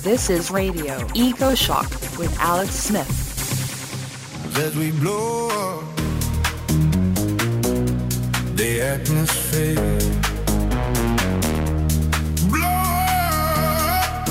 This is Radio Eco Shock with Alex Smith. That we blow up the atmosphere. Blow up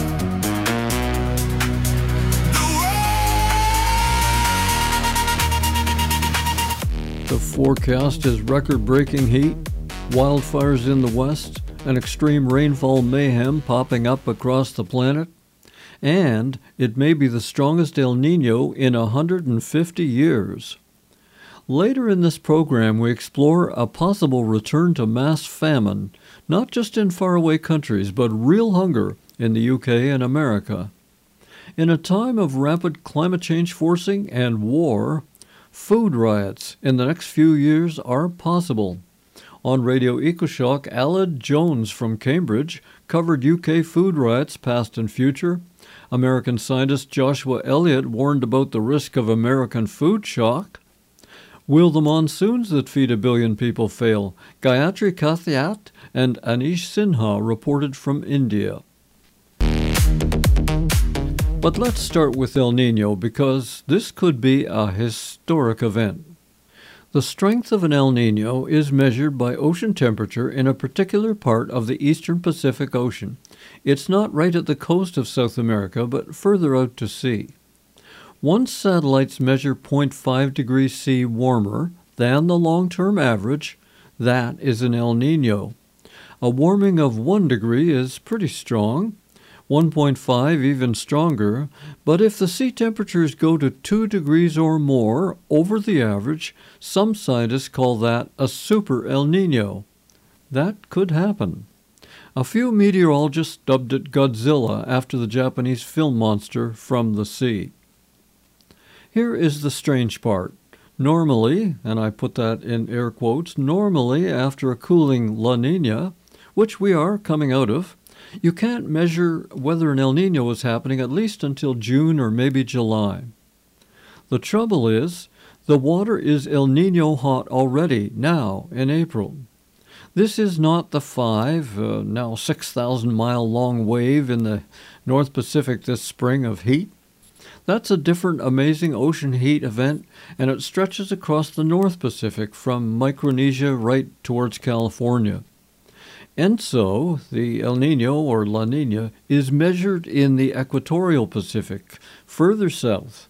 the world. The forecast is record-breaking heat, wildfires in the west, and extreme rainfall mayhem popping up across the planet. And it may be the strongest El Niño in 150 years. Later in this program, we explore a possible return to mass famine, not just in faraway countries, but real hunger in the UK and America. In a time of rapid climate change forcing and war, food riots in the next few years are possible. On Radio EcoShock, Aled Jones from Cambridge covered UK food riots past and future. American scientist Joshua Elliott warned about the risk of American food shock. Will the monsoons that feed 1 billion people fail? Gayatri Kathiat and Anish Sinha reported from India. But let's start with El Niño, because this could be a historic event. The strength of an El Niño is measured by ocean temperature in a particular part of the eastern Pacific Ocean. It's not right at the coast of South America, but further out to sea. Once satellites measure 0.5 degrees C warmer than the long-term average, that is an El Niño. A warming of 1 degree is pretty strong, 1.5 even stronger, but if the sea temperatures go to 2 degrees or more over the average, some scientists call that a super El Niño. That could happen. A few meteorologists dubbed it Godzilla after the Japanese film monster From the Sea. Here is the strange part. Normally, and I put that in air quotes, normally after a cooling La Niña, which we are coming out of, you can't measure whether an El Niño is happening at least until June or maybe July. The trouble is, the water is El Niño hot already, now, in April. This is not the now 6,000-mile-long wave in the North Pacific this spring of heat. That's a different amazing ocean heat event, and it stretches across the North Pacific from Micronesia right towards California. ENSO, the El Niño or La Niña, is measured in the equatorial Pacific, further south.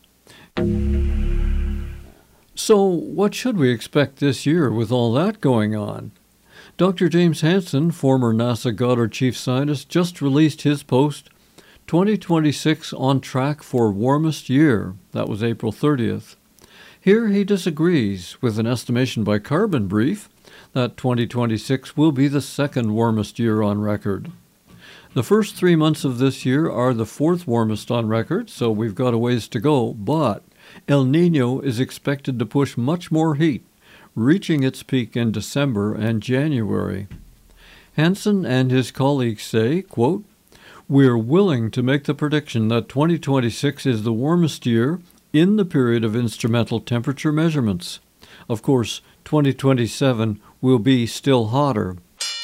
So what should we expect this year with all that going on? Dr. James Hansen, former NASA Goddard chief scientist, just released his post, 2026 on track for warmest year. That was April 30th. Here he disagrees with an estimation by Carbon Brief that 2026 will be the second warmest year on record. The first 3 months of this year are the fourth warmest on record, so we've got a ways to go, but El Niño is expected to push much more heat, reaching its peak in December and January. Hansen and his colleagues say, quote, "We're willing to make the prediction that 2026 is the warmest year in the period of instrumental temperature measurements. Of course, 2027 will be still hotter."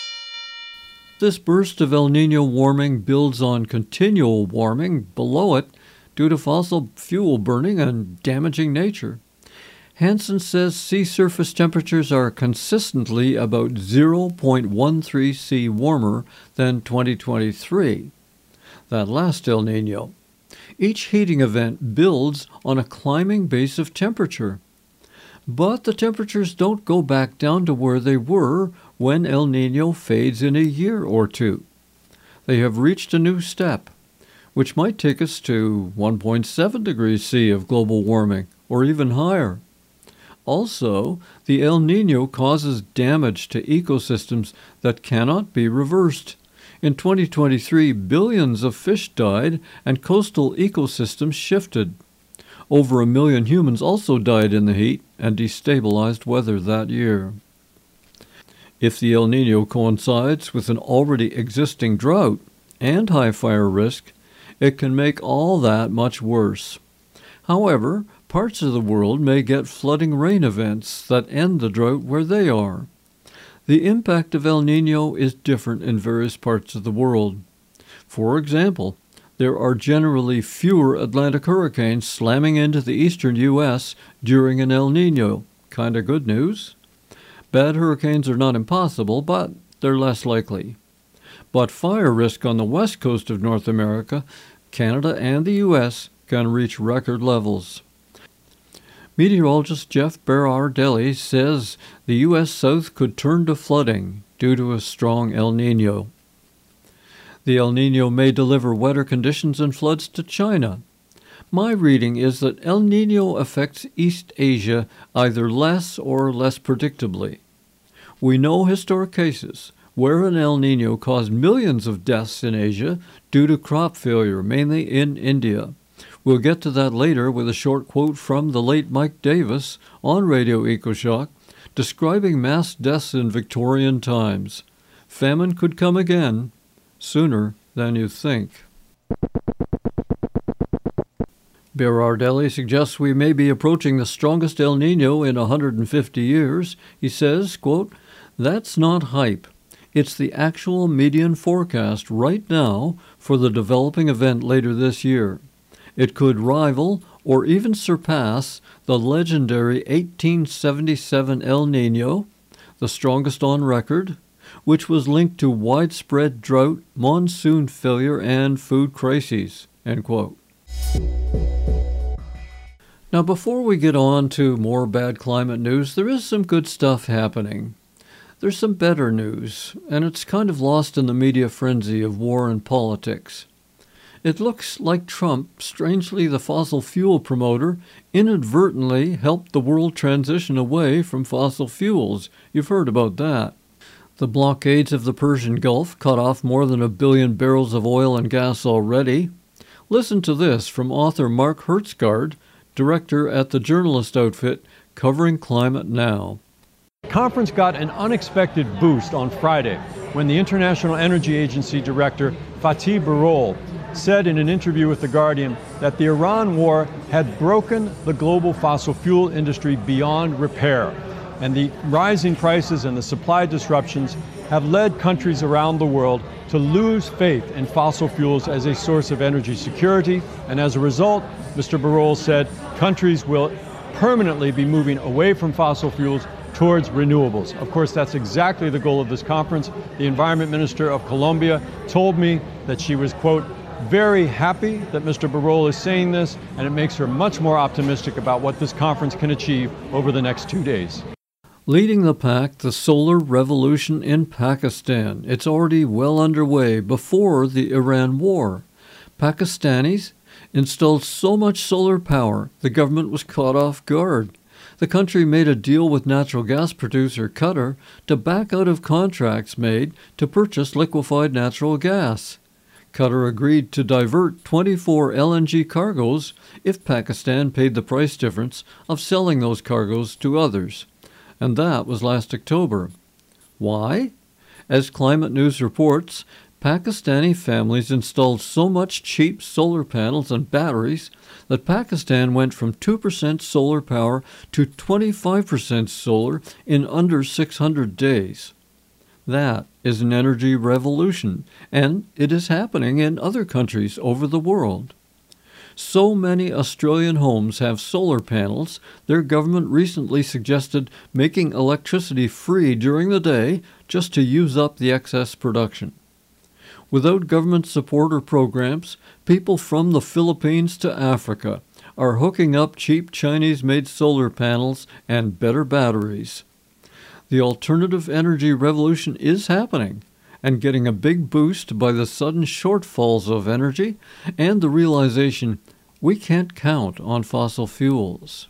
This burst of El Niño warming builds on continual warming below it due to fossil fuel burning and damaging nature. Hansen says sea surface temperatures are consistently about 0.13 C warmer than 2023, that last El Niño. Each heating event builds on a climbing base of temperature. But the temperatures don't go back down to where they were when El Niño fades in a year or two. They have reached a new step, which might take us to 1.7 degrees C of global warming, or even higher. Also, the El Niño causes damage to ecosystems that cannot be reversed. In 2023, billions of fish died and coastal ecosystems shifted. Over 1 million humans also died in the heat and destabilized weather that year. If the El Niño coincides with an already existing drought and high fire risk, it can make all that much worse. However, parts of the world may get flooding rain events that end the drought where they are. The impact of El Niño is different in various parts of the world. For example, there are generally fewer Atlantic hurricanes slamming into the eastern U.S. during an El Niño. Kinda good news. Bad hurricanes are not impossible, but they're less likely. But fire risk on the west coast of North America, Canada, and the U.S. can reach record levels. Meteorologist Jeff Berardelli says the U.S. South could turn to flooding due to a strong El Niño. The El Niño may deliver wetter conditions and floods to China. My reading is that El Niño affects East Asia either less or less predictably. We know historic cases where an El Niño caused millions of deaths in Asia due to crop failure, mainly in India. We'll get to that later with a short quote from the late Mike Davis on Radio EcoShock, describing mass deaths in Victorian times. Famine could come again, sooner than you think. Berardelli suggests we may be approaching the strongest El Niño in 150 years. He says, quote, "That's not hype. It's the actual median forecast right now for the developing event later this year. It could rival or even surpass the legendary 1877 El Niño, the strongest on record, which was linked to widespread drought, monsoon failure, and food crises." End quote. Now, before we get on to more bad climate news, there is some good stuff happening. There's some better news, and it's kind of lost in the media frenzy of war and politics. It looks like Trump, strangely the fossil fuel promoter, inadvertently helped the world transition away from fossil fuels. You've heard about that. The blockades of the Persian Gulf cut off more than 1 billion barrels of oil and gas already. Listen to this from author Mark Hertsgaard, director at the journalist outfit Covering Climate Now. The conference got an unexpected boost on Friday when the International Energy Agency director Fatih Birol said in an interview with The Guardian that the Iran war had broken the global fossil fuel industry beyond repair, and the rising prices and the supply disruptions have led countries around the world to lose faith in fossil fuels as a source of energy security, and as a result, Mr. Birol said, countries will permanently be moving away from fossil fuels towards renewables. Of course, that's exactly the goal of this conference. The Environment Minister of Colombia told me that she was, quote, very happy that Mr. Birol is saying this, and it makes her much more optimistic about what this conference can achieve over the next 2 days. Leading the pack, the solar revolution in Pakistan. It's already well underway before the Iran war. Pakistanis installed so much solar power, the government was caught off guard. The country made a deal with natural gas producer Qatar to back out of contracts made to purchase liquefied natural gas. Qatar agreed to divert 24 LNG cargoes if Pakistan paid the price difference of selling those cargoes to others. And that was last October. Why? As Climate News reports, Pakistani families installed so much cheap solar panels and batteries that Pakistan went from 2% solar power to 25% solar in under 600 days. That is an energy revolution, and it is happening in other countries over the world. So many Australian homes have solar panels, their government recently suggested making electricity free during the day just to use up the excess production. Without government support or programs, people from the Philippines to Africa are hooking up cheap Chinese-made solar panels and better batteries. The alternative energy revolution is happening and getting a big boost by the sudden shortfalls of energy and the realization we can't count on fossil fuels.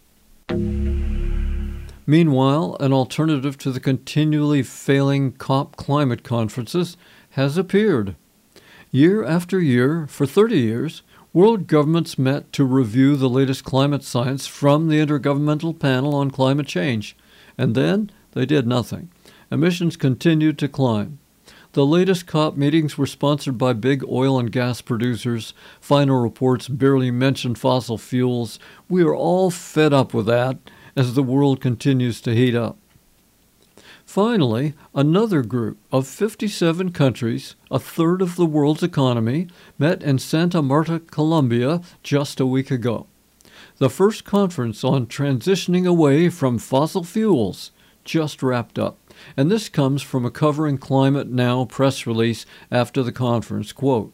Meanwhile, an alternative to the continually failing COP climate conferences has appeared. Year after year, for 30 years, world governments met to review the latest climate science from the Intergovernmental Panel on Climate Change, and then they did nothing. Emissions continued to climb. The latest COP meetings were sponsored by big oil and gas producers. Final reports barely mentioned fossil fuels. We are all fed up with that as the world continues to heat up. Finally, another group of 57 countries, a third of the world's economy, met in Santa Marta, Colombia, just a week ago. The first conference on transitioning away from fossil fuels just wrapped up, and this comes from a Covering Climate Now press release after the conference. Quote,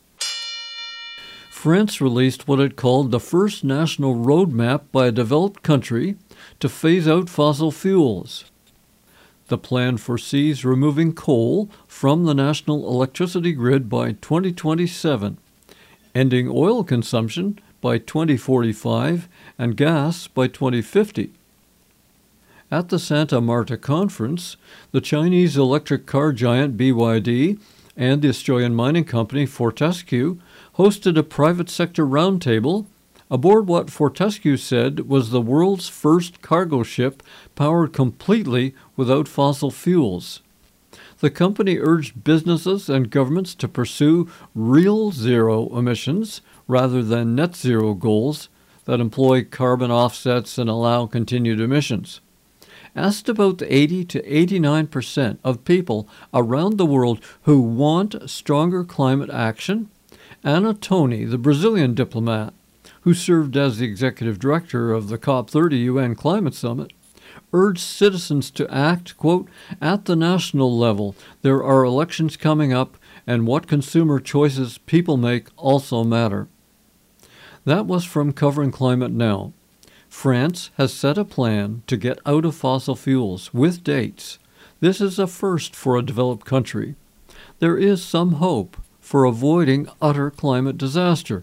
France released what it called the first national roadmap by a developed country to phase out fossil fuels. The plan foresees removing coal from the national electricity grid by 2027, ending oil consumption by 2045 and gas by 2050. At the Santa Marta conference, the Chinese electric car giant BYD and the Australian mining company Fortescue hosted a private sector roundtable aboard what Fortescue said was the world's first cargo ship powered completely without fossil fuels. The company urged businesses and governments to pursue real zero emissions rather than net zero goals that employ carbon offsets and allow continued emissions. Asked about the 80 to 89% of people around the world who want stronger climate action, Ana Toni, the Brazilian diplomat, who served as the executive director of the COP30 UN Climate Summit, urged citizens to act, quote, at the national level. There are elections coming up, and what consumer choices people make also matter. That was from Covering Climate Now. France has set a plan to get out of fossil fuels with dates. This is a first for a developed country. There is some hope for avoiding utter climate disaster.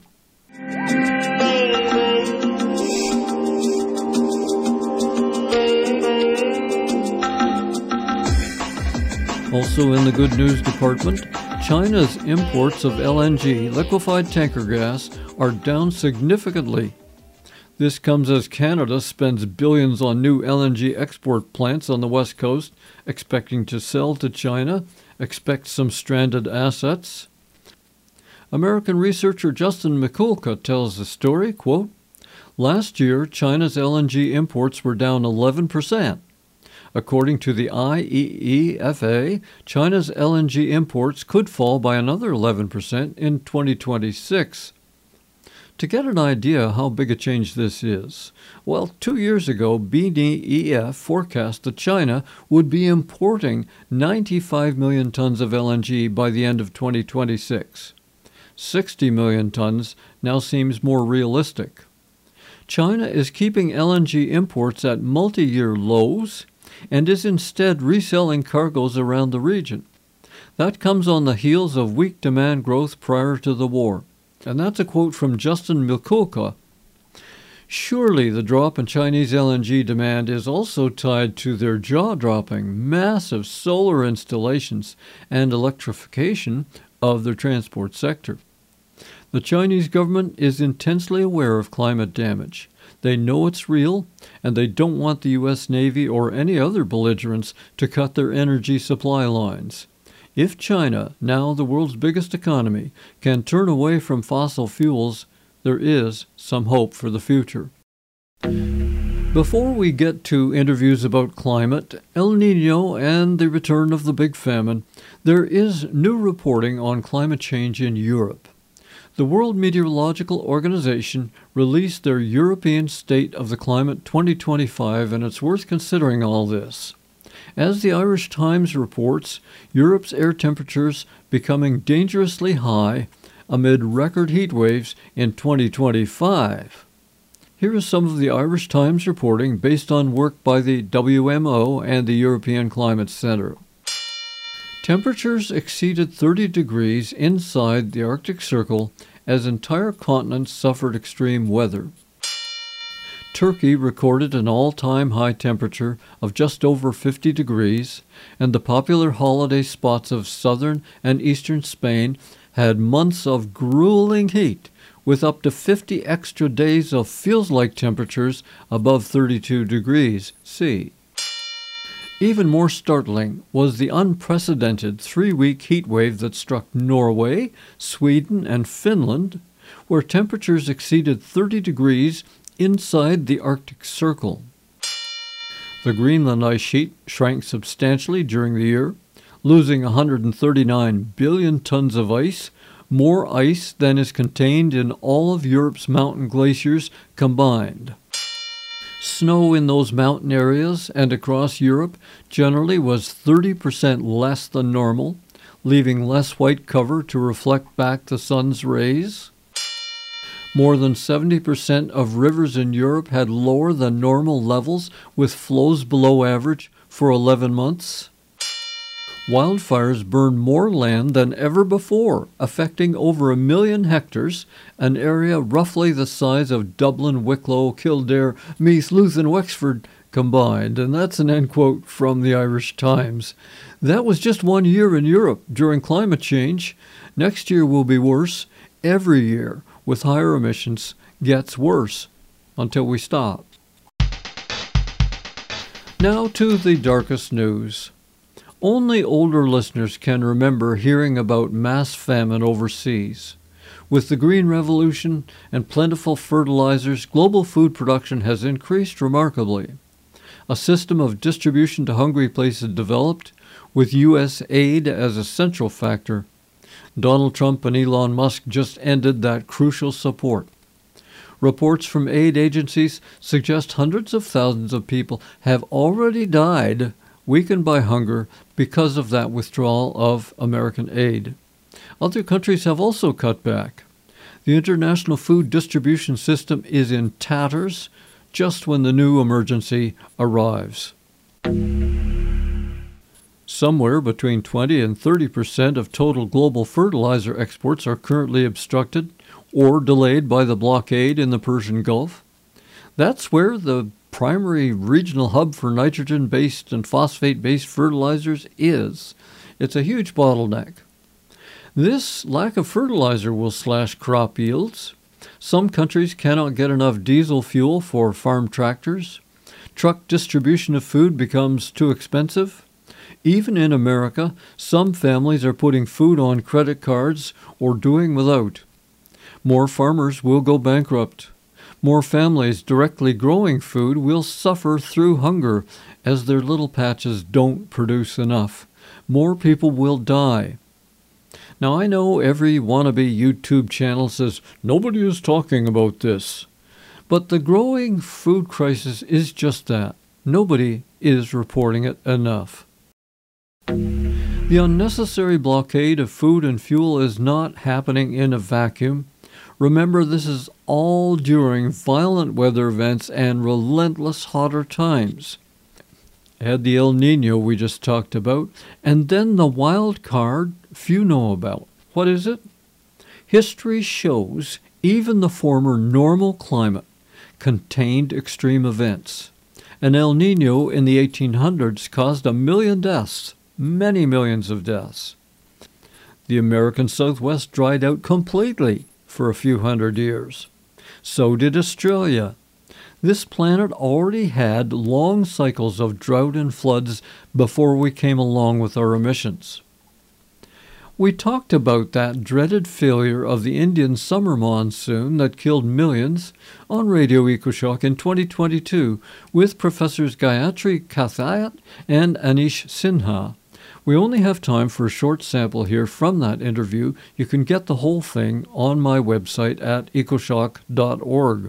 Also in the good news department, China's imports of LNG, liquefied tanker gas, are down significantly. This comes as Canada spends billions on new LNG export plants on the West Coast, expecting to sell to China, expects some stranded assets. American researcher Justin Mikulka tells the story, quote, last year, China's LNG imports were down 11%. According to the IEEFA, China's LNG imports could fall by another 11% in 2026. To get an idea how big a change this is, well, 2 years ago, BNEF forecast that China would be importing 95 million tons of LNG by the end of 2026. 60 million tons now seems more realistic. China is keeping LNG imports at multi-year lows and is instead reselling cargoes around the region. That comes on the heels of weak demand growth prior to the war. And that's a quote from Justin Mikulka. Surely the drop in Chinese LNG demand is also tied to their jaw-dropping, massive solar installations and electrification of their transport sector. The Chinese government is intensely aware of climate damage. They know it's real, and they don't want the U.S. Navy or any other belligerents to cut their energy supply lines. If China, now the world's biggest economy, can turn away from fossil fuels, there is some hope for the future. Before we get to interviews about climate, El Niño, and the return of the big famine, there is new reporting on climate change in Europe. The World Meteorological Organization released their European State of the Climate 2025, and it's worth considering all this. As the Irish Times reports, Europe's air temperatures becoming dangerously high amid record heat waves in 2025. Here is some of the Irish Times reporting based on work by the WMO and the European Climate Centre. Temperatures exceeded 30 degrees inside the Arctic Circle as entire continents suffered extreme weather. Turkey recorded an all-time high temperature of just over 50 degrees, and the popular holiday spots of southern and eastern Spain had months of grueling heat, with up to 50 extra days of feels-like temperatures above 32 degrees C. Even more startling was the unprecedented 3-week heat wave that struck Norway, Sweden, and Finland, where temperatures exceeded 30 degrees inside the Arctic Circle. The Greenland ice sheet shrank substantially during the year, losing 139 billion tons of ice, more ice than is contained in all of Europe's mountain glaciers combined. Snow in those mountain areas and across Europe generally was 30% less than normal, leaving less white cover to reflect back the sun's rays. More than 70% of rivers in Europe had lower than normal levels, with flows below average for 11 months. Wildfires burned more land than ever before, affecting over 1 million hectares, an area roughly the size of Dublin, Wicklow, Kildare, Meath, Louth and Wexford combined. And that's an end quote from the Irish Times. That was just 1 year in Europe during climate change. Next year will be worse. Every year with higher emissions gets worse until we stop. Now to the darkest news. Only older listeners can remember hearing about mass famine overseas. With the Green Revolution and plentiful fertilizers, global food production has increased remarkably. A system of distribution to hungry places developed, with U.S. aid as a central factor. Donald Trump and Elon Musk just ended that crucial support. Reports from aid agencies suggest hundreds of thousands of people have already died, weakened by hunger, because of that withdrawal of American aid. Other countries have also cut back. The international food distribution system is in tatters just when the new emergency arrives. Somewhere between 20 and 30% of total global fertilizer exports are currently obstructed or delayed by the blockade in the Persian Gulf. That's where the primary regional hub for nitrogen-based and phosphate-based fertilizers is. It's a huge bottleneck. This lack of fertilizer will slash crop yields. Some countries cannot get enough diesel fuel for farm tractors. Truck distribution of food becomes too expensive. Even in America, some families are putting food on credit cards or doing without. More farmers will go bankrupt. More families directly growing food will suffer through hunger as their little patches don't produce enough. More people will die. Now, I know every wannabe YouTube channel says nobody is talking about this. But the growing food crisis is just that. Nobody is reporting it enough. The unnecessary blockade of food and fuel is not happening in a vacuum. Remember, this is all during violent weather events and relentless hotter times. Had the El Niño we just talked about, and then the wild card few know about. What is it? History shows even the former normal climate contained extreme events. An El Niño in the 1800s caused 1 million deaths, many millions of deaths. The American Southwest dried out completely for a few hundred years. So did Australia. This planet already had long cycles of drought and floods before we came along with our emissions. We talked about that dreaded failure of the Indian summer monsoon that killed millions on Radio EcoShock in 2022 with Professors Gayatri Kathayat and Anish Sinha. We only have time for a short sample here from that interview. You can get the whole thing on my website at ecoshock.org.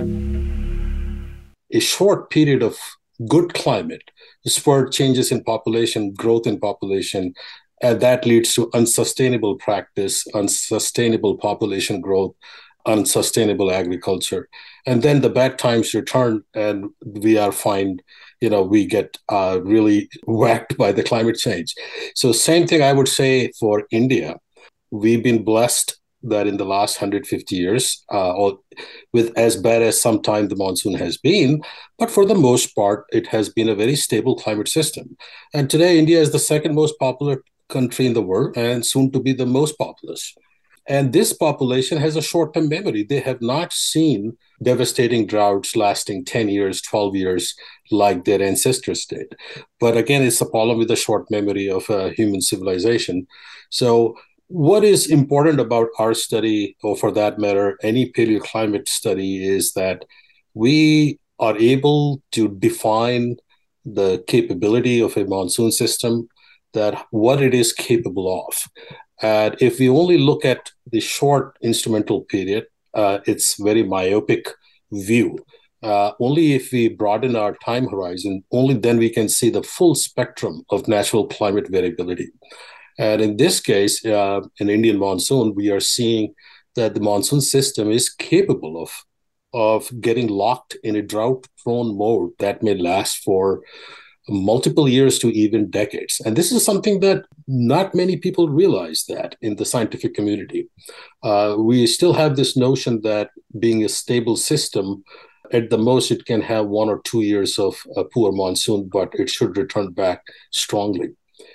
A short period of good climate spurred changes in population, growth in population, and that leads to unsustainable practice, unsustainable population growth, unsustainable agriculture. And then the bad times return and we are fined, we get really whacked by the climate change. So same thing I would say for India. We've been blessed that in the last 150 years, with as bad as sometime the monsoon has been, but for the most part, it has been a very stable climate system. And today, India is the second most popular country in the world and soon to be the most populous. And this population has a short-term memory. They have not seen devastating droughts lasting 10 years, 12 years like their ancestors did. But again, it's a problem with the short memory of human civilization. So what is important about our study, or for that matter, any paleoclimate study, is that we are able to define the capability of a monsoon system, that what it is capable of. And if we only look at the short instrumental period, it's very myopic view. Only if we broaden our time horizon, only then we can see the full spectrum of natural climate variability. And in this case, in Indian monsoon, we are seeing that the monsoon system is capable of getting locked in a drought-prone mode that may last for multiple years to even decades. And this is something that not many people realize that in the scientific community. We still have this notion that being a stable system, at the most, it can have 1 or 2 years of a poor monsoon, but it should return back strongly.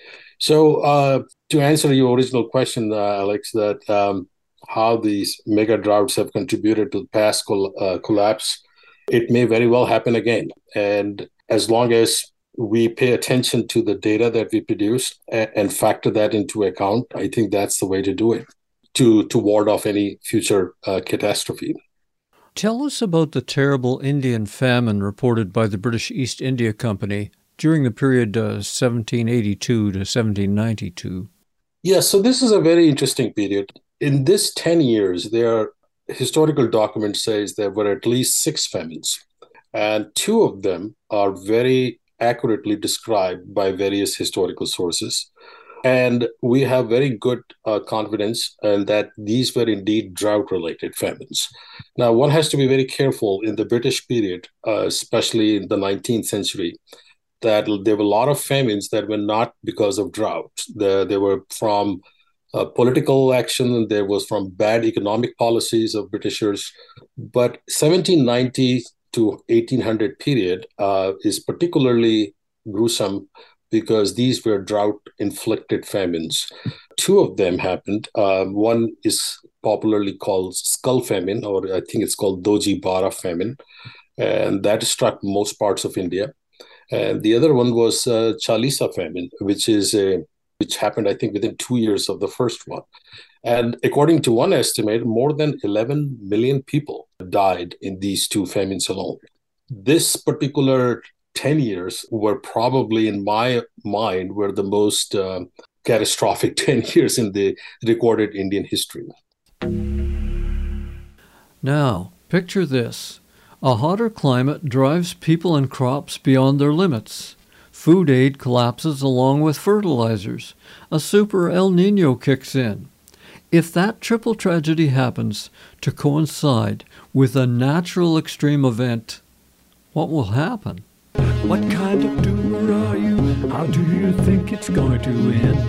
So to answer your original question, Alex, that how these mega droughts have contributed to the past collapse, it may very well happen again. And as long as we pay attention to the data that we produce and factor that into account, I think that's the way to do it, to ward off any future catastrophe. Tell us about the terrible Indian famine reported by the British East India Company during the period 1782 to 1792. Yeah, so this is a very interesting period. In this 10 years, there historical documents says there were at least 6 famines, and 2 of them are very accurately described by various historical sources. And we have very good confidence that these were indeed drought-related famines. Now, one has to be very careful in the British period, especially in the 19th century, that there were a lot of famines that were not because of drought. They were from political action, and there was from bad economic policies of Britishers. But 1790 to 1800 period is particularly gruesome because these were drought-inflicted famines. 2 of them happened. One is popularly called skull famine, or I think it's called Doji Bara famine, and that struck most parts of India. And the other one was Chalisa famine, which happened, I think, within 2 years of the first one. And according to one estimate, more than 11 million people died in these 2 famines alone. This particular 10 years were probably, in my mind, were the most catastrophic 10 years in the recorded Indian history. Now, picture this. A hotter climate drives people and crops beyond their limits. Food aid collapses along with fertilizers. A super El Niño kicks in. If that triple tragedy happens to coincide with a natural extreme event, what will happen? What kind of doer are you? How do you think it's going to end?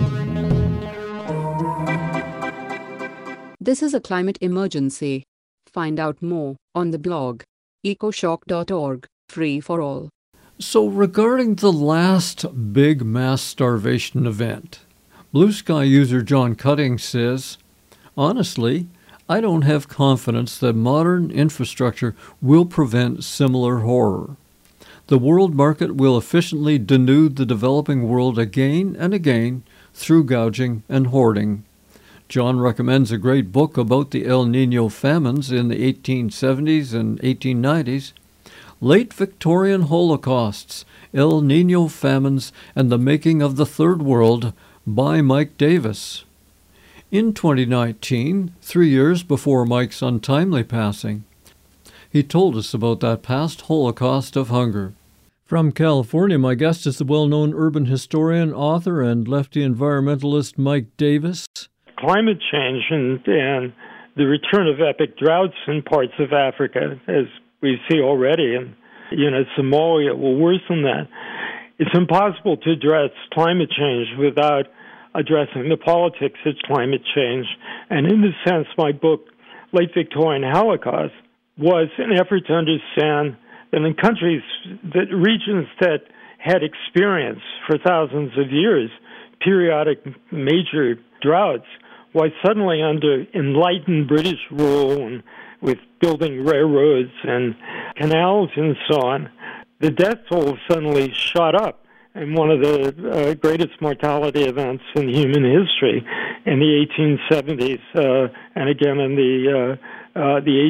This is a climate emergency. Find out more on the blog ecoshock.org, free for all. So regarding the last big mass starvation event, Blue Sky user John Cutting says, honestly, I don't have confidence that modern infrastructure will prevent similar horror. The world market will efficiently denude the developing world again and again through gouging and hoarding. John recommends a great book about the El Niño famines in the 1870s and 1890s, Late Victorian Holocausts, El Niño Famines, and the Making of the Third World by Mike Davis. In 2019, 3 years before Mike's untimely passing, he told us about that past Holocaust of hunger. From California, my guest is the well-known urban historian, author, and lefty environmentalist Mike Davis. Climate change and the return of epic droughts in parts of Africa, as we see already, and Somalia will worsen that. It's impossible to address climate change without addressing the politics of climate change. And in this sense, my book, Late Victorian Holocaust, was an effort to understand that in regions that had experienced for thousands of years periodic major droughts, why suddenly under enlightened British rule and with building railroads and canals and so on, the death toll suddenly shot up. And one of the greatest mortality events in human history in the 1870s and again in the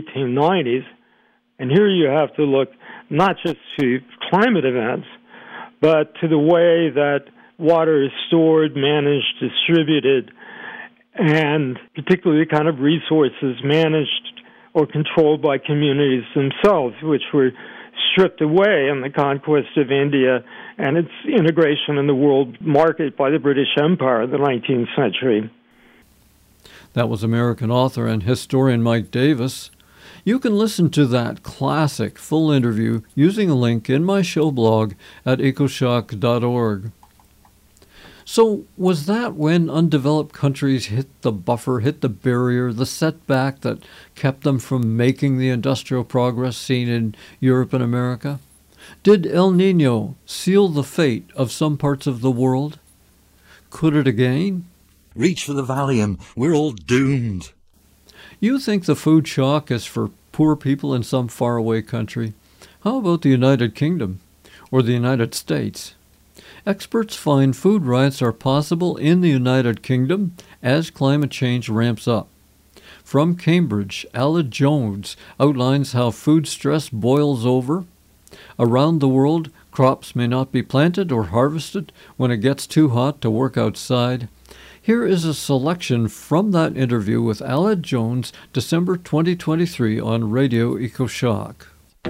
1890s. And here you have to look not just to climate events, but to the way that water is stored, managed, distributed, and particularly the kind of resources managed or controlled by communities themselves, which were stripped away in the conquest of India and its integration in the world market by the British Empire in the 19th century. That was American author and historian Mike Davis. You can listen to that classic full interview using a link in my show blog at ecoshock.org. So was that when undeveloped countries hit the buffer, hit the barrier, the setback that kept them from making the industrial progress seen in Europe and America? Did El Niño seal the fate of some parts of the world? Could it again? Reach for the Valium. We're all doomed. You think the food shock is for poor people in some faraway country? How about the United Kingdom or the United States? Experts find food riots are possible in the United Kingdom as climate change ramps up. From Cambridge, Aled Jones outlines how food stress boils over. Around the world, crops may not be planted or harvested when it gets too hot to work outside. Here is a selection from that interview with Aled Jones, December 2023 on Radio EcoShock.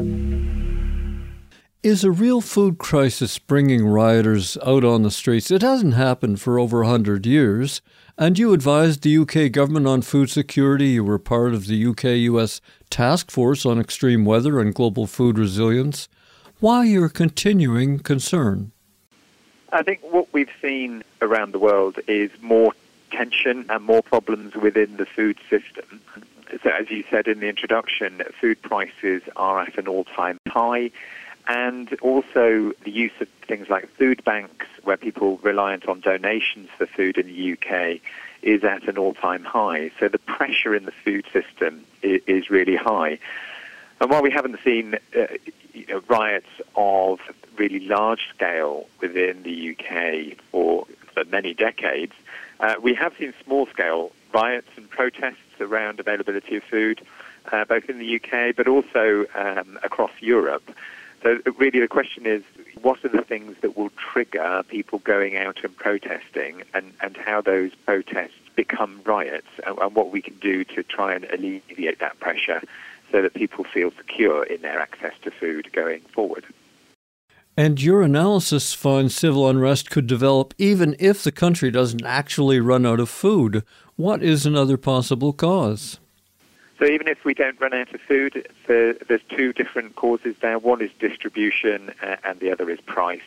Is a real food crisis bringing rioters out on the streets? It hasn't happened for over 100 years, and you advised the UK government on food security. You were part of the UK-US Task Force on Extreme Weather and Global Food Resilience. Why your continuing concern? I think what we've seen around the world is more tension and more problems within the food system. So as you said in the introduction, food prices are at an all-time high. And also the use of things like food banks, where people reliant on donations for food in the UK, is at an all-time high. So the pressure in the food system is really high. And while we haven't seen riots of really large scale within the UK for many decades, we have seen small-scale riots and protests around availability of food, both in the UK but also across Europe. So really the question is, what are the things that will trigger people going out and protesting, and how those protests become riots, and what we can do to try and alleviate that pressure so that people feel secure in their access to food going forward. And your analysis finds civil unrest could develop even if the country doesn't actually run out of food. What is another possible cause? So even if we don't run out of food, there's two different causes there. One is distribution and the other is price.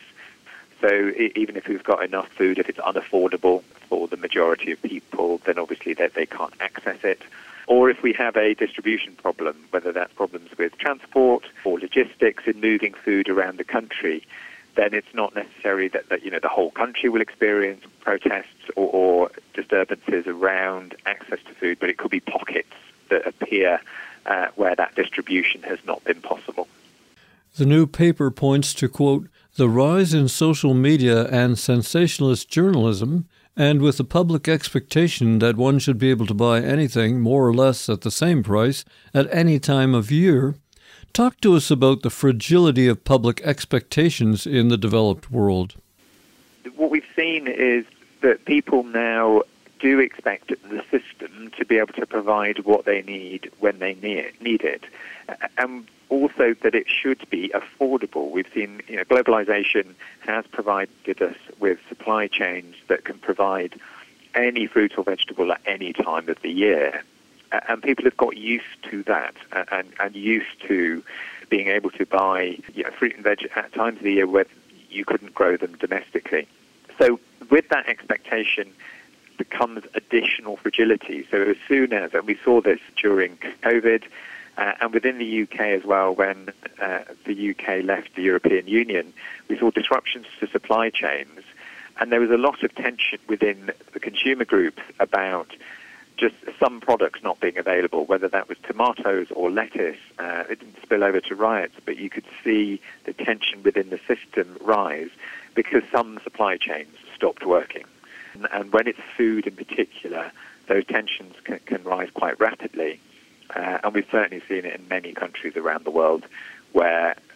So even if we've got enough food, if it's unaffordable for the majority of people, then obviously they can't access it. Or if we have a distribution problem, whether that's problems with transport or logistics in moving food around the country, then it's not necessary that the whole country will experience protests or disturbances around access to food, but it could be pockets that appear where that distribution has not been possible. The new paper points to, quote, the rise in social media and sensationalist journalism, and with the public expectation that one should be able to buy anything more or less at the same price at any time of year. Talk to us about the fragility of public expectations in the developed world. What we've seen is that people now do expect the system to be able to provide what they need when they need it, and also that it should be affordable. We've seen globalization has provided us with supply chains that can provide any fruit or vegetable at any time of the year, and people have got used to that and used to being able to buy fruit and veg at times of the year where you couldn't grow them domestically. So with that expectation becomes additional fragility. So as soon as, and we saw this during COVID, and within the UK as well, when the UK left the European Union, we saw disruptions to supply chains, and there was a lot of tension within the consumer groups about just some products not being available, whether that was tomatoes or lettuce. It didn't spill over to riots, but you could see the tension within the system rise because some supply chains stopped working. And when it's food in particular, those tensions can rise quite rapidly. And we've certainly seen it in many countries around the world where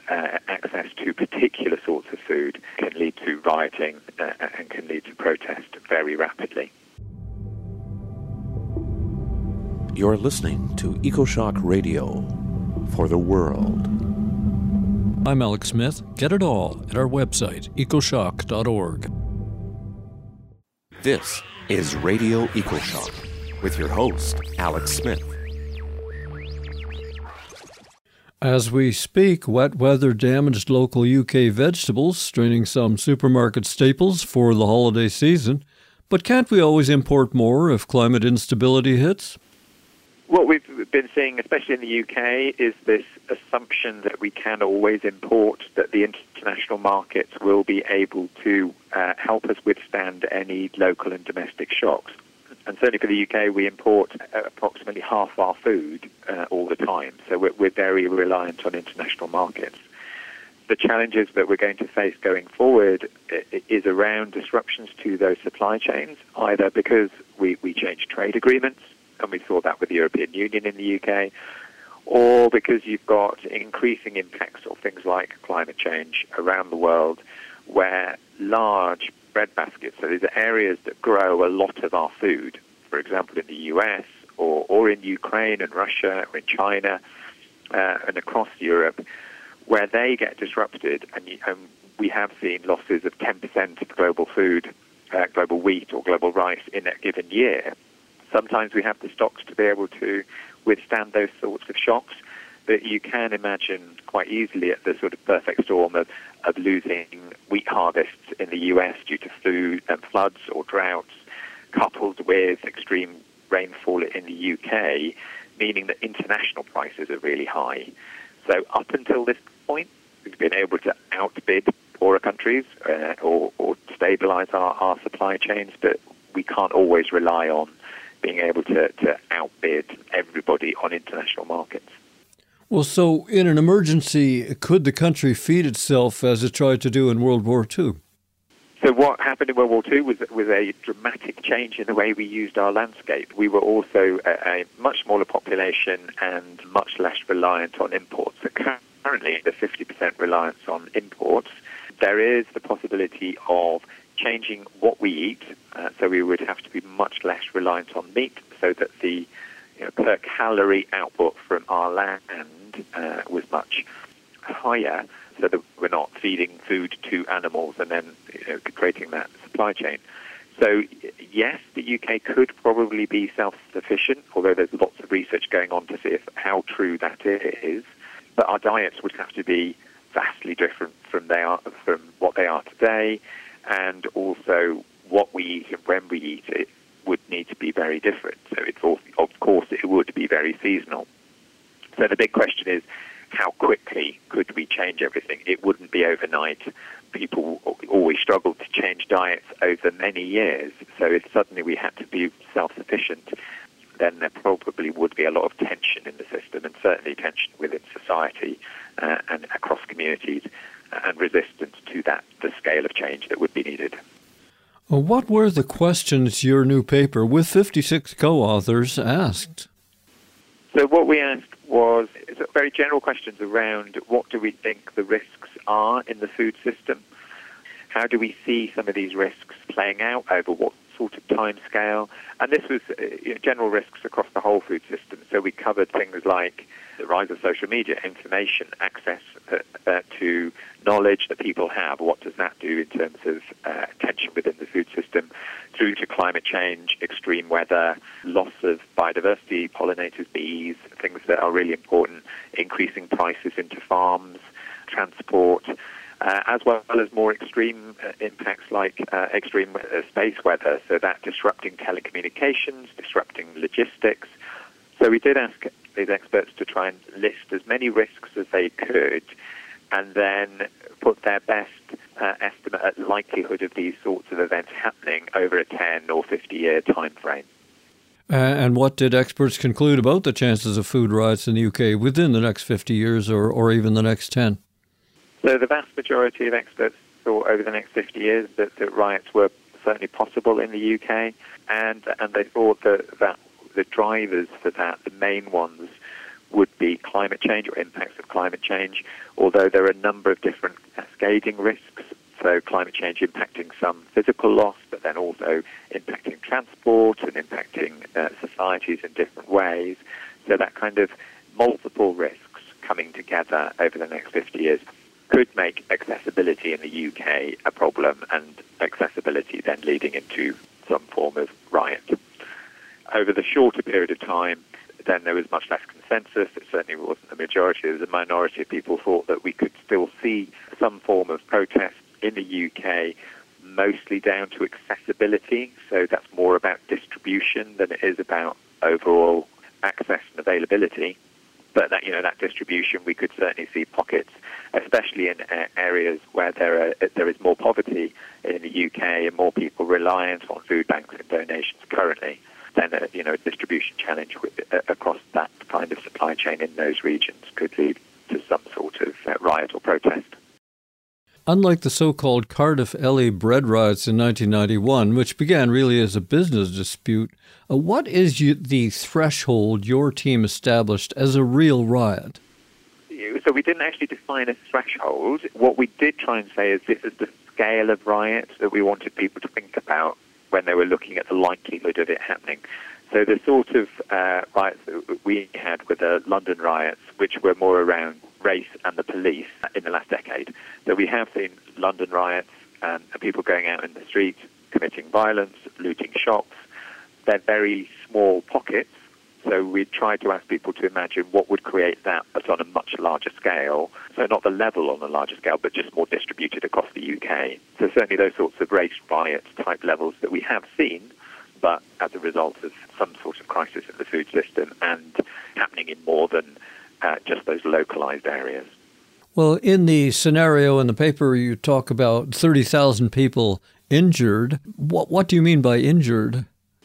access to particular sorts of food can lead to rioting and can lead to protest very rapidly. You're listening to EcoShock Radio for the world. I'm Alex Smith. Get it all at our website, ecoshock.org. This is Radio EcoShock with your host, Alex Smith. As we speak, wet weather damaged local UK vegetables, straining some supermarket staples for the holiday season. But can't we always import more if climate instability hits? What we've been seeing, especially in the UK, is this assumption that we can always import, that the international markets will be able to help us withstand any local and domestic shocks. And certainly for the UK, we import approximately half our food all the time, so we're very reliant on international markets. The challenges that we're going to face going forward is around disruptions to those supply chains, either because we changed trade agreements, and we saw that with the European Union in the UK, or because you've got increasing impacts of things like climate change around the world, where large bread baskets, so these are areas that grow a lot of our food, for example in the US, or in Ukraine and Russia, or in China, and across Europe, where they get disrupted, and we have seen losses of 10% of global food, global wheat or global rice in a given year. Sometimes we have the stocks to be able to withstand those sorts of shocks, but you can imagine quite easily at the sort of perfect storm of losing wheat harvests in the US due to food and floods or droughts, coupled with extreme rainfall in the UK, meaning that international prices are really high. So up until this point, we've been able to outbid poorer countries or stabilize our supply chains, but we can't always rely on being able to outbid everybody on international markets. Well, so in an emergency, could the country feed itself as it tried to do in World War II? So what happened in World War II was a dramatic change in the way we used our landscape. We were also a much smaller population and much less reliant on imports. So currently, the 50% reliance on imports, there is the possibility of changing what we eat, so we would have to be much less reliant on meat, so that the per calorie output from our land was much higher, so that we're not feeding food to animals and then creating that supply chain. So yes, the UK could probably be self-sufficient, although there's lots of research going on to see how true that is. But our diets would have to be vastly different from what they are today. And also what we eat and when we eat it would need to be very different. So of course it would be very seasonal. So the big question is, how quickly could we change everything? It wouldn't be overnight. People always struggle to change diets over many years. So if suddenly we had to be self-sufficient, then there probably would be a lot of tension in the system, and certainly tension within society and across communities, and resistance to the scale of change that would be needed. Well, what were the questions your new paper, with 56 co-authors, asked? So what we asked was very general questions around what do we think the risks are in the food system? How do we see some of these risks playing out over what sort of time scale? And this was general risks across the whole food system. So we covered things like the rise of social media, information, access to knowledge that people have. What does that do in terms of tension within the food system? Through to climate change, extreme weather, loss of biodiversity, pollinators, bees, things that are really important, increasing prices into farms, transport, as well as more extreme impacts like extreme space weather, so that disrupting telecommunications, disrupting logistics. So we did ask these experts to try and list as many risks as they could, and then put their best estimate at likelihood of these sorts of events happening over a 10 or 50-year time frame. And what did experts conclude about the chances of food riots in the UK within the next 50 years or even the next 10? So the vast majority of experts thought over the next 50 years that riots were certainly possible in the UK, and they thought that the drivers for that, the main ones, would be climate climate change or impacts of climate change, although there are a number of different cascading risks. So climate change impacting some physical loss, but then also impacting transport and impacting societies in different ways. So that kind of multiple risks coming together over the next 50 years could make accessibility in the UK a problem, and accessibility then leading into some form of riot. Over the shorter period of time, then there was much less consensus. It certainly wasn't the majority. There was a minority of people thought that we could still see some form of protest in the UK, mostly down to accessibility. So that's more about distribution than it is about overall access and availability. But that, that distribution, we could certainly see pockets, especially in areas where there is more poverty in the UK and more people reliant on food banks and donations currently. Then a distribution challenge across that kind of supply chain in those regions could lead to some sort of riot or protest. Unlike the so-called Cardiff LA bread riots in 1991, which began really as a business dispute, what is the threshold your team established as a real riot? So we didn't actually define a threshold. What we did try and say is this is the scale of riot that we wanted people to think about when they were looking at the likelihood of it happening. So the sort of riots that we had were the London riots, which were more around race and the police in the last decade. So we have seen London riots and people going out in the streets, committing violence, looting shops. They're very small pockets. So we tried to ask people to imagine what would create that, but on a much larger scale. So not the level on a larger scale, but just more distributed across the UK. So certainly those sorts of race riot type levels that we have seen, but as a result of some sort of crisis in the food system and happening in more than just those localized areas. Well, in the scenario in the paper, you talk about 30,000 people injured. What do you mean by injured?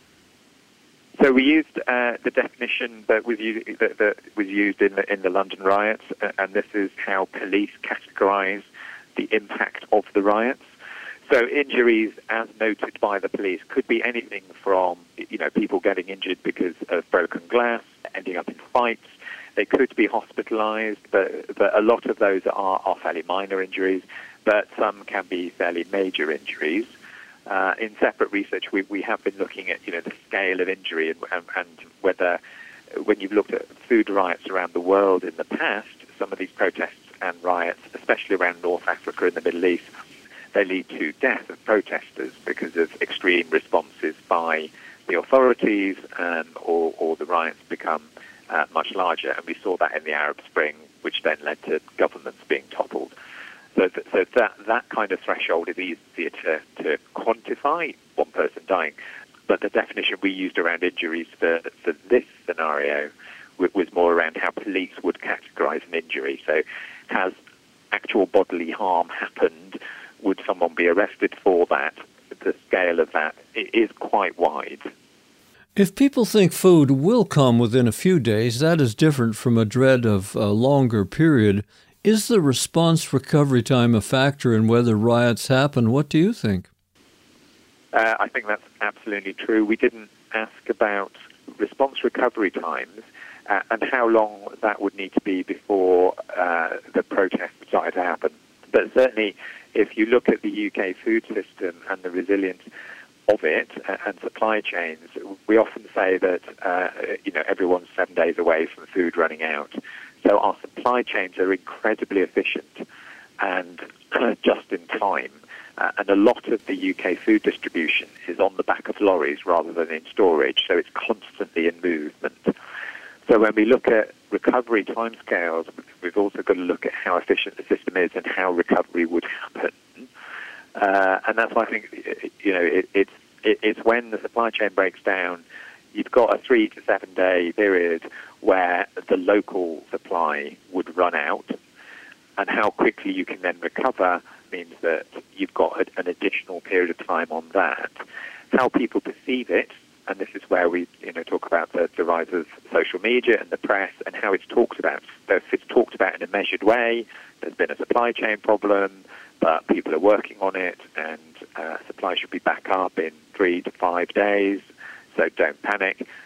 So we used the definition that was used in the London riots, and this is how police categorise the impact of the riots. So injuries, as noted by the police, could be anything from people getting injured because of broken glass, ending up in fights. They could be hospitalised, but a lot of those are fairly minor injuries, but some can be fairly major injuries. In separate research, we have been looking at the scale of injury and whether, when you've looked at food riots around the world in the past, some of these protests and riots, especially around North Africa and the Middle East, they lead to death of protesters because of extreme responses by the authorities, or the riots become much larger. And we saw that in the Arab Spring, which then led to governments being toppled. So that kind of threshold is easier to quantify, one person dying. But the definition we used around injuries for this scenario was more around how police would categorise an injury. So has actual bodily harm happened? Would someone be arrested for that? The scale of that is quite wide. If people think food will come within a few days, that is different from a dread of a longer period. Is the response recovery time a factor in whether riots happen? What do you think? I think that's absolutely true. We didn't ask about response recovery times and how long that would need to be before the protests started to happen. But certainly, if you look at the UK food system and the resilience of it and supply chains, we often say that everyone's 7 days away from food running out. So our supply chains are incredibly efficient and just in time. And a lot of the UK food distribution is on the back of lorries rather than in storage, so it's constantly in movement. So when we look at recovery timescales, we've also got to look at how efficient the system is and how recovery would happen. And that's why I think it's when the supply chain breaks down, you've got a 3 to 7 day period where the local supply would run out, and how quickly you can then recover means that you've got an additional period of time on that. How people perceive it, and this is where we talk about the rise of social media and the press and how it's talked about. So if it's talked about in a measured way, there's been a supply chain problem, but people are working on it, and supply should be back up in 3 to 5 days, so don't panic.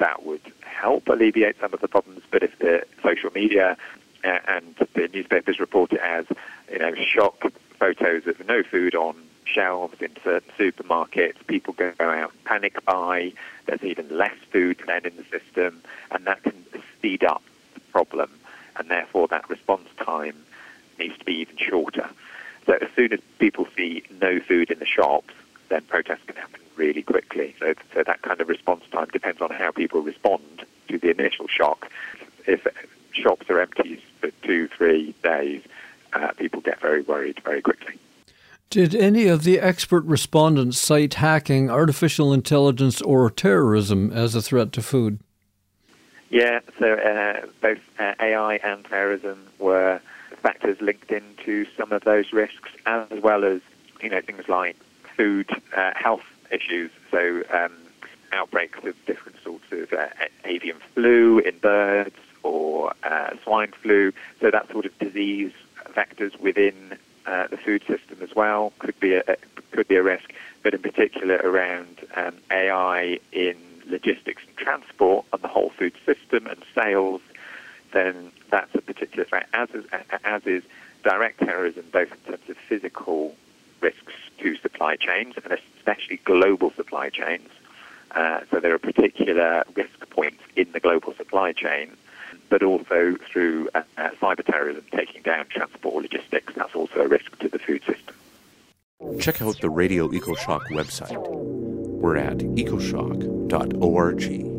that would help alleviate some of the problems. But if the social media and the newspapers report it as, shock photos of no food on shelves in certain supermarkets, people go out and panic buy, there's even less food then in the system, and that can speed up the problem, and therefore that response time needs to be even shorter. So as soon as people see no food in the shops, then protests can happen really quickly. So that kind of response time depends on how people respond to the initial shock. If shops are empty for 2-3 days, people get very worried very quickly. Did any of the expert respondents cite hacking, artificial intelligence, or terrorism as a threat to food? Yeah, so both AI and terrorism were factors linked into some of those risks, as well as things like food health issues. So outbreaks of different sorts of avian flu in birds or swine flu. So that sort of disease vectors within the food system as well could be a risk, but in particular around AI in logistics and transport and the whole food system and sales, then that's a particular threat, as is direct terrorism, both in terms of physical risks to supply chains, and especially global supply chains. So there are particular risk points in the global supply chain, but also through cyber terrorism, taking down transport logistics. That's also a risk to the food system. Check out the Radio EcoShock website. We're at ecoshock.org.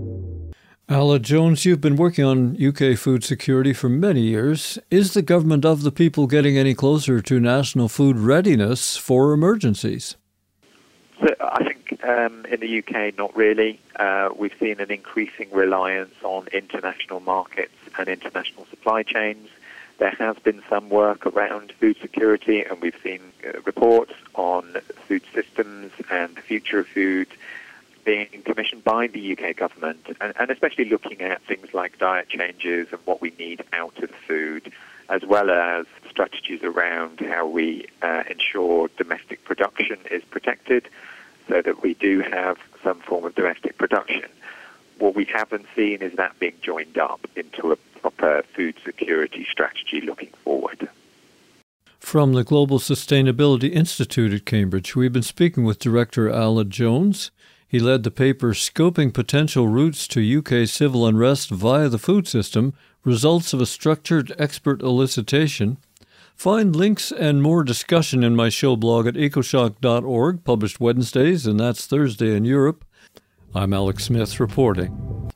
Aled Jones, you've been working on UK food security for many years. Is the government of the people getting any closer to national food readiness for emergencies? So I think in the UK, not really. We've seen an increasing reliance on international markets and international supply chains. There has been some work around food security, and we've seen reports on food systems and the future of food being commissioned by the UK government, and especially looking at things like diet changes and what we need out of food, as well as strategies around how we ensure domestic production is protected so that we do have some form of domestic production. What we haven't seen is that being joined up into a proper food security strategy looking forward. From the Global Sustainability Institute at Cambridge, we've been speaking with Director Aled Jones. He led the paper Scoping Potential Routes to UK Civil Unrest via the Food System, Results of a Structured Expert Elicitation. Find links and more discussion in my show blog at ecoshock.org, published Wednesdays, and that's Thursday in Europe. I'm Alex Smith reporting.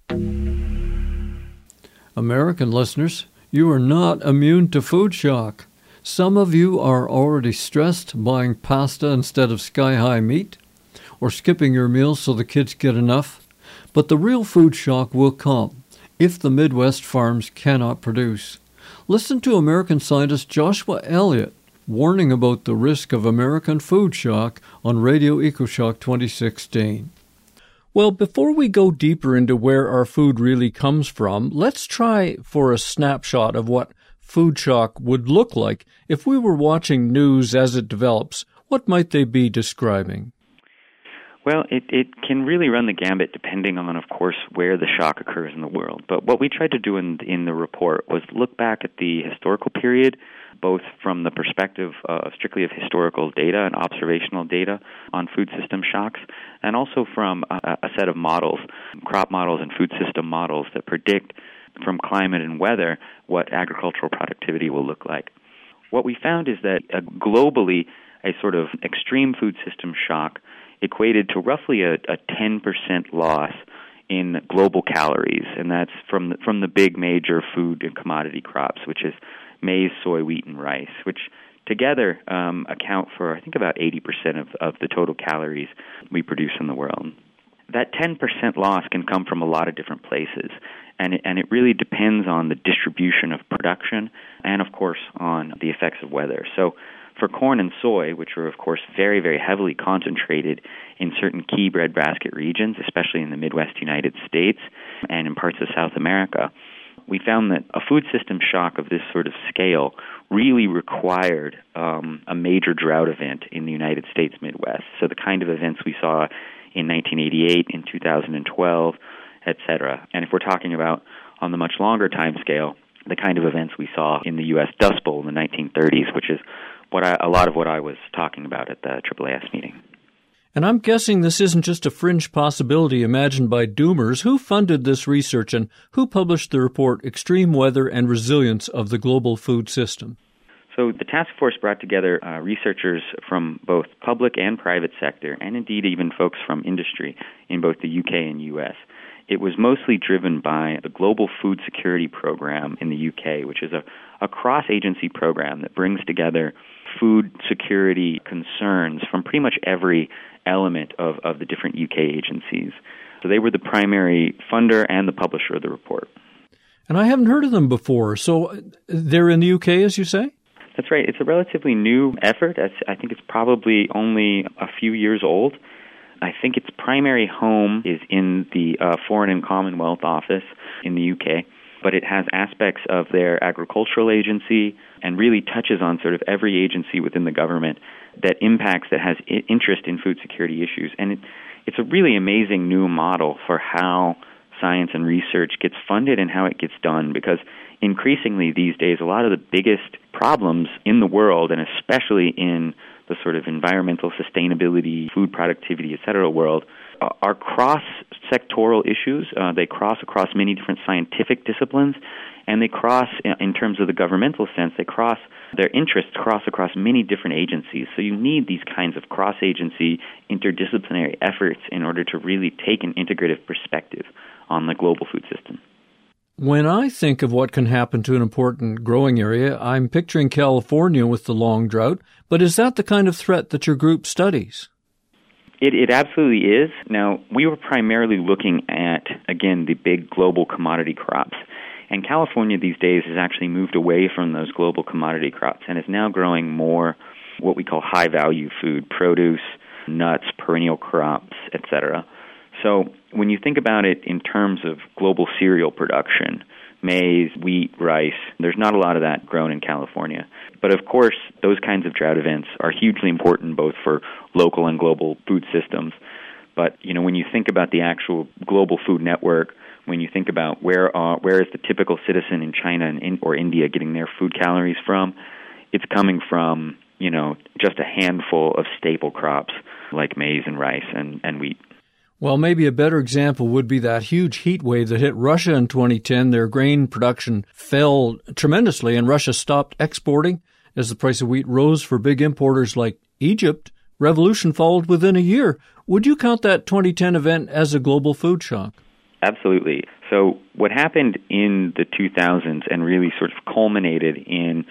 American listeners, you are not immune to food shock. Some of you are already stressed buying pasta instead of sky-high meat, or skipping your meals so the kids get enough. But the real food shock will come if the Midwest farms cannot produce. Listen to American scientist Joshua Elliott warning about the risk of American food shock on Radio EcoShock 2016. Well, before we go deeper into where our food really comes from, let's try for a snapshot of what food shock would look like if we were watching news as it develops. What might they be describing? Well, it can really run the gambit depending on, of course, where the shock occurs in the world. But what we tried to do in the report was look back at the historical period, both from the perspective strictly of historical data and observational data on food system shocks, and also from a set of models, crop models and food system models that predict from climate and weather what agricultural productivity will look like. What we found is that globally, a sort of extreme food system shock equated to roughly a 10% loss in global calories, and that's from the big major food and commodity crops, which is maize, soy, wheat, and rice, which together account for, I think, about 80% of the total calories we produce in the world. That 10% loss can come from a lot of different places, and it really depends on the distribution of production and, of course, on the effects of weather. So for corn and soy, which are, of course, very, very heavily concentrated in certain key breadbasket regions, especially in the Midwest United States and in parts of South America, we found that a food system shock of this sort of scale really required a major drought event in the United States Midwest. So the kind of events we saw in 1988, in 2012, etc. And if we're talking about on the much longer time scale, the kind of events we saw in the U.S. Dust Bowl in the 1930s, which is a lot of what I was talking about at the AAAS meeting. And I'm guessing this isn't just a fringe possibility imagined by doomers. Who funded this research and who published the report Extreme Weather and Resilience of the Global Food System? So the task force brought together researchers from both public and private sector, and indeed even folks from industry in both the UK and US. It was mostly driven by the Global Food Security Program in the UK, which is a cross-agency program that brings together food security concerns from pretty much every element of the different UK agencies. So they were the primary funder and the publisher of the report. And I haven't heard of them before. So they're in the UK, as you say? That's right. It's a relatively new effort. I think it's probably only a few years old. I think its primary home is in the Foreign and Commonwealth Office in the UK, but it has aspects of their agricultural agency and really touches on sort of every agency within the government that has interest in food security issues. And it's a really amazing new model for how science and research gets funded and how it gets done, because increasingly these days a lot of the biggest problems in the world, and especially in the sort of environmental sustainability, food productivity, et cetera world, are cross-sectoral issues. They cross across many different scientific disciplines, and they cross, in terms of the governmental sense, their interests cross across many different agencies. So you need these kinds of cross-agency, interdisciplinary efforts in order to really take an integrative perspective on the global food system. When I think of what can happen to an important growing area, I'm picturing California with the long drought, but is that the kind of threat that your group studies? It absolutely is. Now, we were primarily looking at, again, the big global commodity crops. And California these days has actually moved away from those global commodity crops and is now growing more what we call high-value food, produce, nuts, perennial crops, etc. So when you think about it in terms of global cereal production, maize, wheat, rice, there's not a lot of that grown in California. But of course, those kinds of drought events are hugely important both for local and global food systems. But, when you think about the actual global food network, when you think about where is the typical citizen in China or India getting their food calories from, it's coming from, just a handful of staple crops like maize and rice and wheat. Well, maybe a better example would be that huge heat wave that hit Russia in 2010. Their grain production fell tremendously, and Russia stopped exporting as the price of wheat rose for big importers like Egypt. Revolution followed within a year. Would you count that 2010 event as a global food shock? Absolutely. So what happened in the 2000s and really sort of culminated in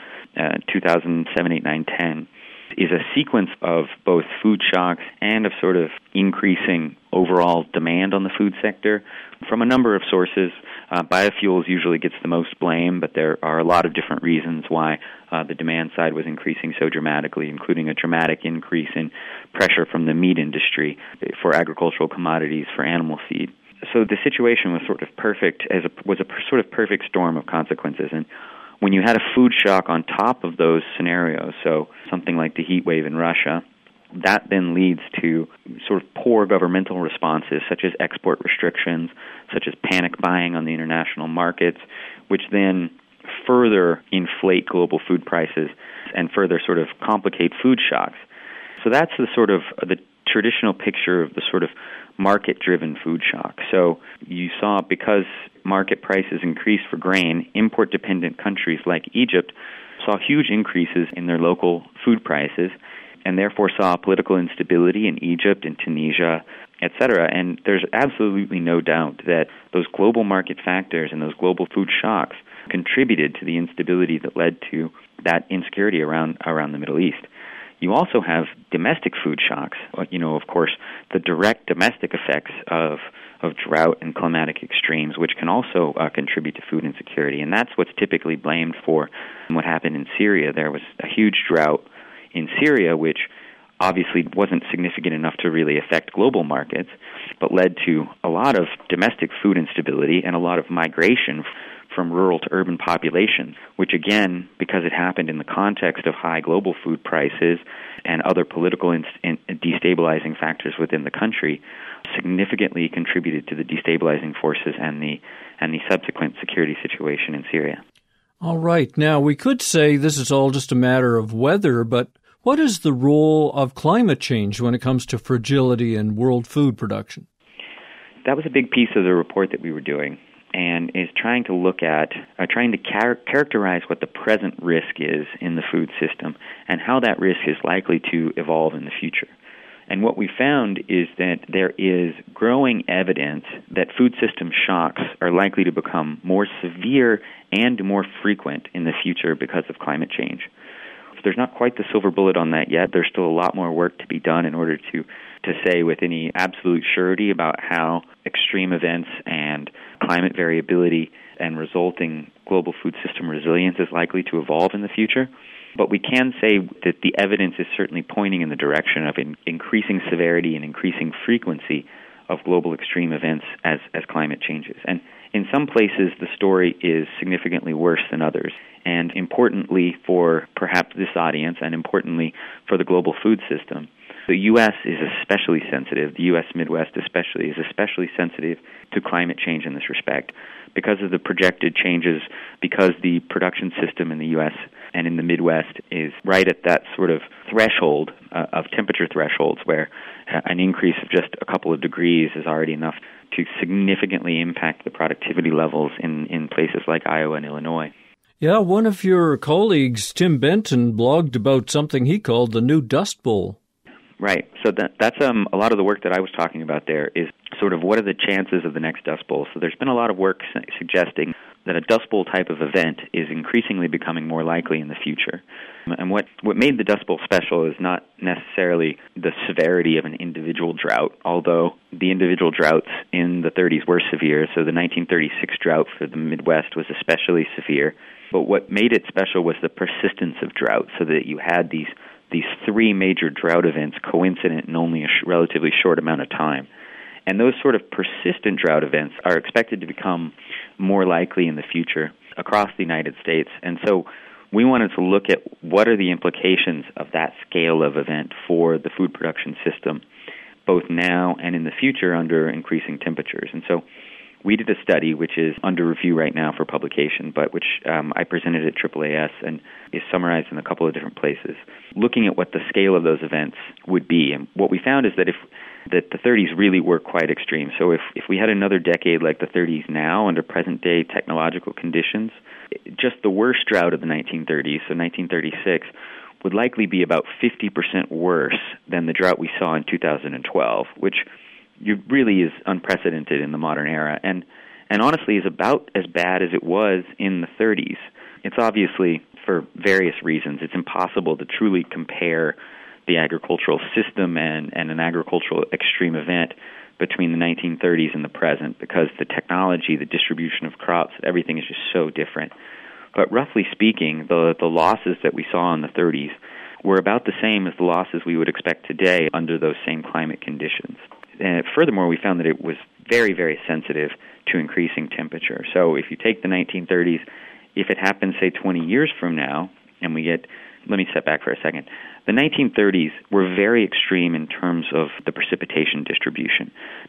2007, 8, 9, 10 is a sequence of both food shocks and of sort of increasing overall demand on the food sector from a number of sources. Biofuels usually gets the most blame, but there are a lot of different reasons why the demand side was increasing so dramatically, including a dramatic increase in pressure from the meat industry for agricultural commodities, for animal feed. So the situation was sort of perfect, was a sort of perfect storm of consequences. And when you had a food shock on top of those scenarios, so something like the heat wave in Russia, that then leads to sort of poor governmental responses, such as export restrictions, such as panic buying on the international markets, which then further inflate global food prices and further sort of complicate food shocks. So that's the sort of the traditional picture of the sort of market-driven food shock. So you saw, because market prices increased for grain, import-dependent countries like Egypt saw huge increases in their local food prices and therefore saw political instability in Egypt and Tunisia, etc. And there's absolutely no doubt that those global market factors and those global food shocks contributed to the instability that led to that insecurity around the Middle East. You also have domestic food shocks, of course, the direct domestic effects of drought and climatic extremes, which can also contribute to food insecurity. And that's what's typically blamed for what happened in Syria. There was a huge drought in Syria, which obviously wasn't significant enough to really affect global markets, but led to a lot of domestic food instability and a lot of migration from rural to urban populations, which again, because it happened in the context of high global food prices and other political and destabilizing factors within the country, significantly contributed to the destabilizing forces and the subsequent security situation in Syria. All right. Now, we could say this is all just a matter of weather, but what is the role of climate change when it comes to fragility in world food production? That was a big piece of the report that we were doing, and is trying to look at, characterize what the present risk is in the food system and how that risk is likely to evolve in the future. And what we found is that there is growing evidence that food system shocks are likely to become more severe and more frequent in the future because of climate change. There's not quite the silver bullet on that yet. There's still a lot more work to be done in order to say with any absolute surety about how extreme events and climate variability and resulting global food system resilience is likely to evolve in the future. But we can say that the evidence is certainly pointing in the direction of increasing severity and increasing frequency of global extreme events as climate changes. And in some places, the story is significantly worse than others. And importantly for perhaps this audience, and importantly for the global food system, the U.S. is especially sensitive, the U.S. Midwest especially, is especially sensitive to climate change in this respect because of the projected changes, because the production system in the U.S. and in the Midwest is right at that sort of threshold of temperature thresholds where an increase of just a couple of degrees is already enough to significantly impact the productivity levels in places like Iowa and Illinois. Yeah, one of your colleagues, Tim Benton, blogged about something he called the new Dust Bowl. Right. So that's a lot of the work that I was talking about there is sort of what are the chances of the next Dust Bowl. So there's been a lot of work suggesting that a Dust Bowl type of event is increasingly becoming more likely in the future. And what made the Dust Bowl special is not necessarily the severity of an individual drought, although the individual droughts in the 30s were severe. So the 1936 drought for the Midwest was especially severe. But what made it special was the persistence of drought, so that you had these three major drought events coincident in only a relatively short amount of time. And those sort of persistent drought events are expected to become more likely in the future across the United States. And so we wanted to look at what are the implications of that scale of event for the food production system, both now and in the future under increasing temperatures. And so we did a study which is under review right now for publication, but which I presented at AAAS and is summarized in a couple of different places, looking at what the scale of those events would be. And what we found is that the 30s really were quite extreme. So if we had another decade like the 30s now under present-day technological conditions, just the worst drought of the 1930s, so 1936, would likely be about 50% worse than the drought we saw in 2012, which really is unprecedented in the modern era, and honestly is about as bad as it was in the 30s. It's obviously, for various reasons, it's impossible to truly compare the agricultural system and an agricultural extreme event between the 1930s and the present, because the technology, the distribution of crops, everything is just so different. But roughly speaking, the losses that we saw in the 30s were about the same as the losses we would expect today under those same climate conditions. And furthermore, we found that it was very, very sensitive to increasing temperature. So if you take the 1930s, if it happens, say, 20 years from now, and we get, let me step back for a second. The 1930s were very extreme in terms of the precipitation distribution.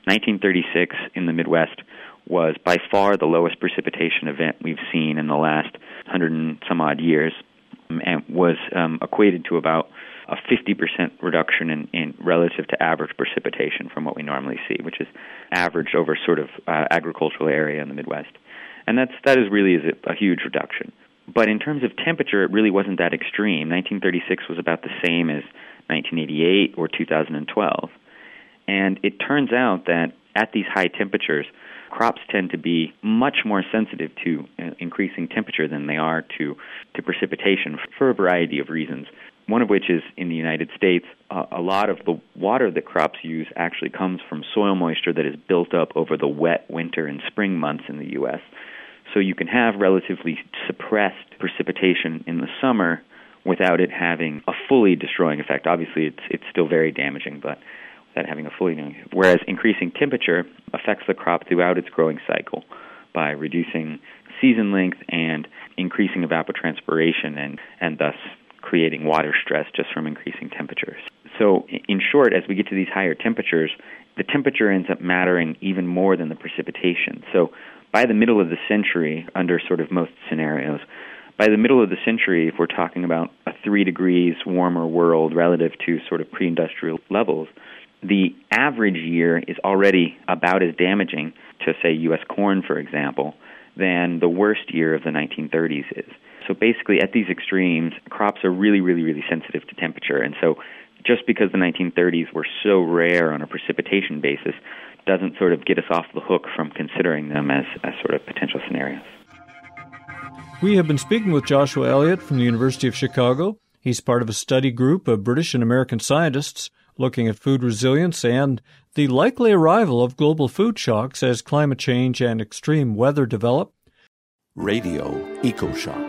1936 in the Midwest was by far the lowest precipitation event we've seen in the last 100 and some odd years, and was equated to about a 50% reduction in relative to average precipitation from what we normally see, which is averaged over sort of agricultural area in the Midwest. And that is really a huge reduction. But in terms of temperature, it really wasn't that extreme. 1936 was about the same as 1988 or 2012. And it turns out that at these high temperatures, crops tend to be much more sensitive to increasing temperature than they are to precipitation for a variety of reasons. One of which is, in the United States, a lot of the water that crops use actually comes from soil moisture that is built up over the wet winter and spring months in the U.S. So you can have relatively suppressed precipitation in the summer without it having a fully destroying effect. Obviously, it's still very damaging, but without having a fully damaging effect. Whereas increasing temperature affects the crop throughout its growing cycle by reducing season length and increasing evapotranspiration and thus creating water stress just from increasing temperatures. So in short, as we get to these higher temperatures, the temperature ends up mattering even more than the precipitation. So by the middle of the century, under sort of most scenarios, by the middle of the century, if we're talking about a 3 degrees warmer world relative to sort of pre-industrial levels, the average year is already about as damaging to, say, U.S. corn, for example, than the worst year of the 1930s is. So basically, at these extremes, crops are really, really, really sensitive to temperature. And so just because the 1930s were so rare on a precipitation basis doesn't sort of get us off the hook from considering them as sort of potential scenarios. We have been speaking with Joshua Elliott from the University of Chicago. He's part of a study group of British and American scientists looking at food resilience and the likely arrival of global food shocks as climate change and extreme weather develop. Radio EcoShock.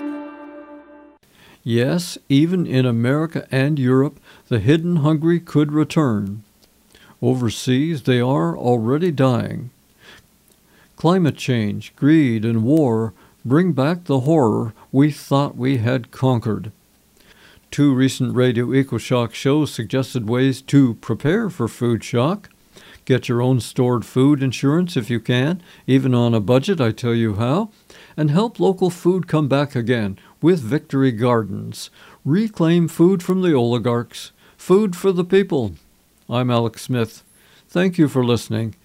Yes, even in America and Europe, the hidden hungry could return. Overseas, they are already dying. Climate change, greed, and war bring back the horror we thought we had conquered. 2 recent Radio EcoShock shows suggested ways to prepare for food shock. Get your own stored food insurance if you can, even on a budget, I tell you how. And help local food come back again with Victory Gardens. Reclaim food from the oligarchs. Food for the people. I'm Alex Smith. Thank you for listening.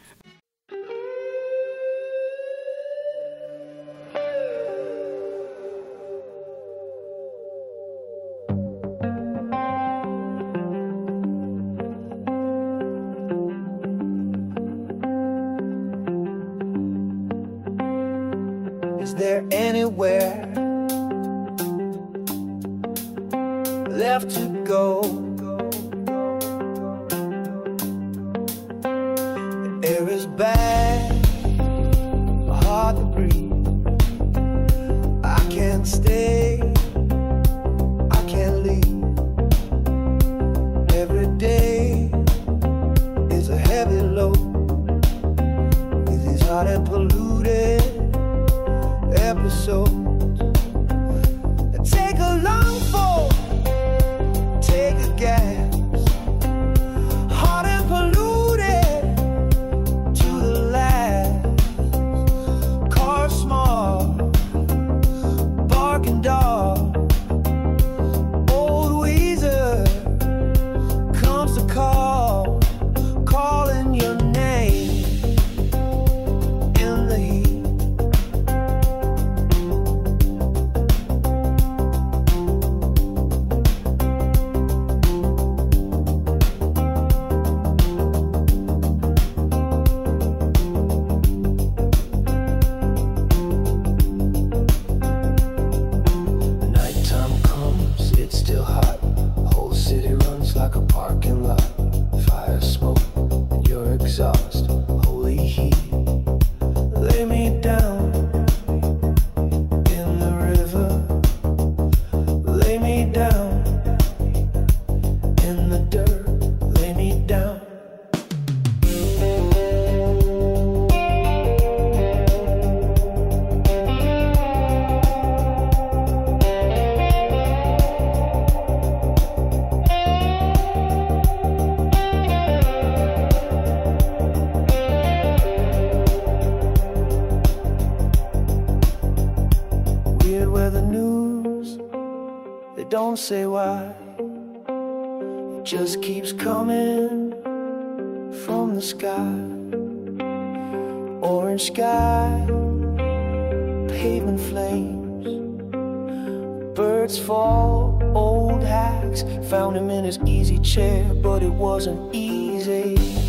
Is there anywhere left to go? The air is bad, hard to breathe. I can't stay, I can't leave. Every day is a heavy load with these hot and polluted episodes that take a long fall, take a gas, hot and polluted to the last. Car small, barking dog, old Weezer comes to call, calling your name in the heat. Don't say why, it just keeps coming from the sky. Orange sky, pavement flames, birds fall, old hacks found him in his easy chair, but it wasn't easy.